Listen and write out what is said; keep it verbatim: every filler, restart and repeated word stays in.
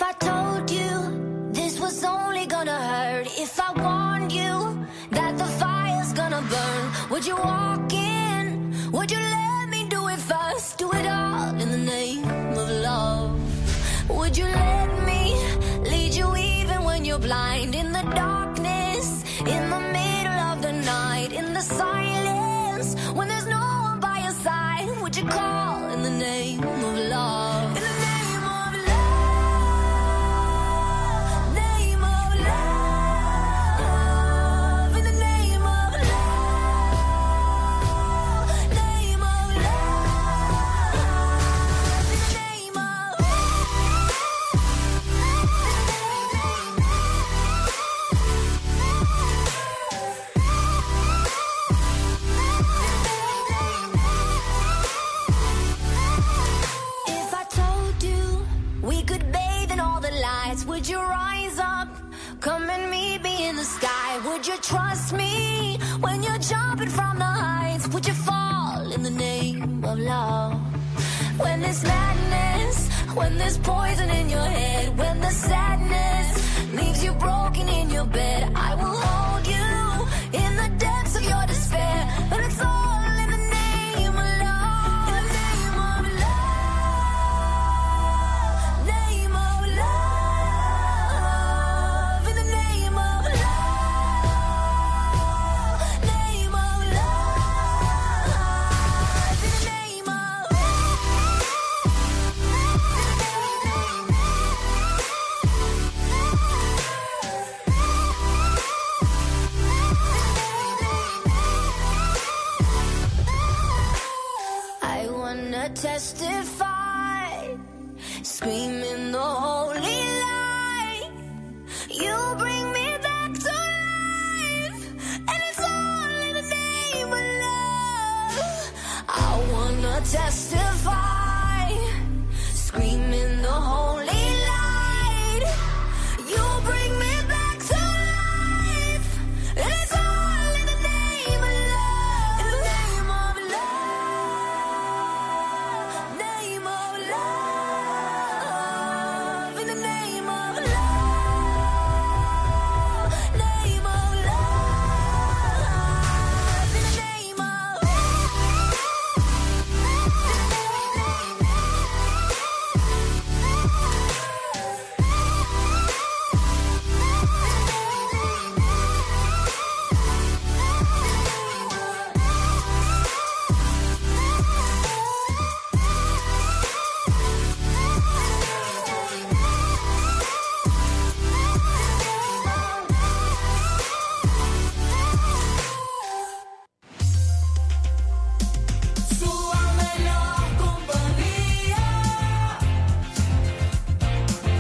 I told you this was only gonna hurt, if I warned you that the fire's gonna burn, would you walk in? Would you let me do it first? Do it all in the name of love. Would you let me lead you even when you're blind? In the darkness, in the middle of the night, in the silence, when there's no one by your side, would you call in the name of love? In the name of love, name of love, in the name of love, name of love, in the name of If I told you we could bathe in all the lights, would you rise up? Come and meet me in the sky. Would you trust me when you're jumping from the heights? Would you fall in the name of love? When there's madness, when there's poison in your head, when the sadness leaves you broken in your bed, I will hold you in the depths of your despair. And it's all in the name of love. In the name of love, name of love, in the name of love, name of love, in the name of I wanna testify, screaming the whole